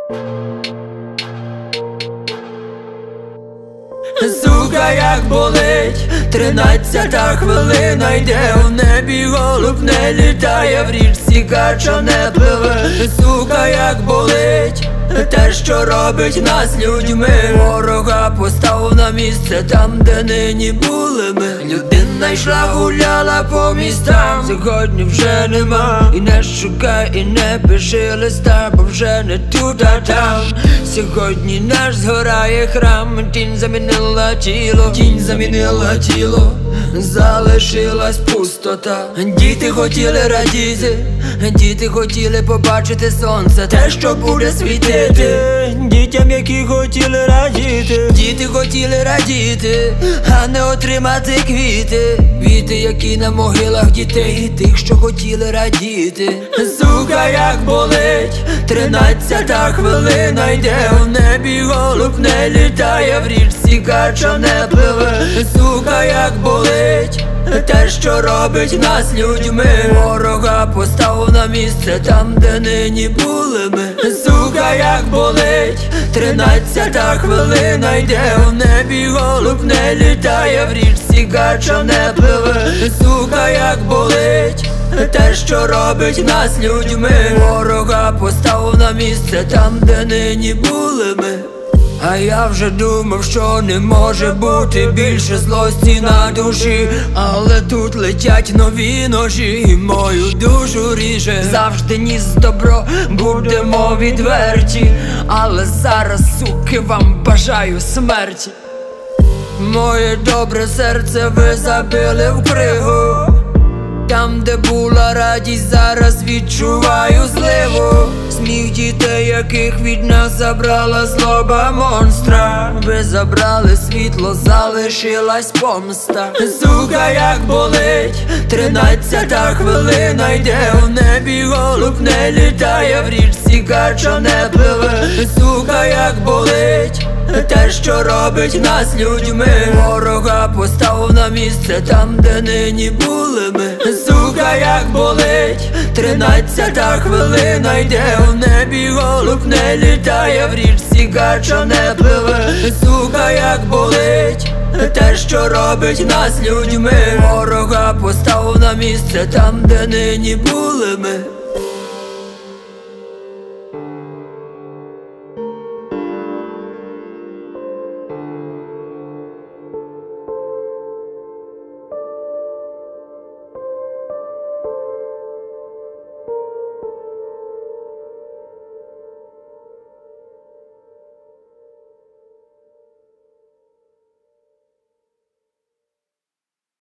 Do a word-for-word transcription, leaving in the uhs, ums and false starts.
Сука, як болить, тринадцята хвилина йде, у небі голуб не літає, в річці кача не пливе. Сука, як болить, те, що робить нас людьми. Ворога поставив на місце там, де нині були ми. Людина йшла, гуляла по містам, сьогодні вже нема. І не шукай, і не пиши листа, бо вже не тут, а там. Сьогодні наш згорає храм, тінь замінила тіло, тінь замінила тіло, залишилась пустота. Діти хотіли радіти, діти хотіли побачити сонце, те, що буде світити. Дітям, які хотіли радіти, діти хотіли радіти, а не отримати квіти. Квіти, які на могилах дітей, тих, що хотіли радіти. Сука, як болить, тринадцята хвилина йде, у небі голуб не літає, в річці кача не пливе. Сука, як болить, те, що робить нас людьми. Ворога поставив на місце там, де нині були ми. Сука, як болить, тринадцята хвилина йде, у небі голуб не літає, в річці кача не пливе. Сука, як болить, те, що робить нас людьми. Ворога поставив на місце там, де нині були ми. А я вже думав, що не може бути більше злості на душі, але тут летять нові ножі і мою душу ріже. Завжди ніс добро, будемо відверті, але зараз, суки, вам бажаю смерті. Моє добре серце ви забили в кригу, там, де була радість, зараз відчуваю зливу. Сміх дітей, яких від нас забрала злоба монстра. Ви забрали світло, залишилась помста. Сука, як болить, тринадцята хвилина йде, у небі голуб не літає, в річці кача не пливе. Сука, як болить, те, що робить нас людьми. Ворога поставив на місце там, де нині були ми. Сука, як болить, тринадцята хвилина йде, у небі голуб не літає, в річці кача не пливе. Сука, як болить, те, що робить нас людьми. Ворога поставив на місце там, де нині були ми.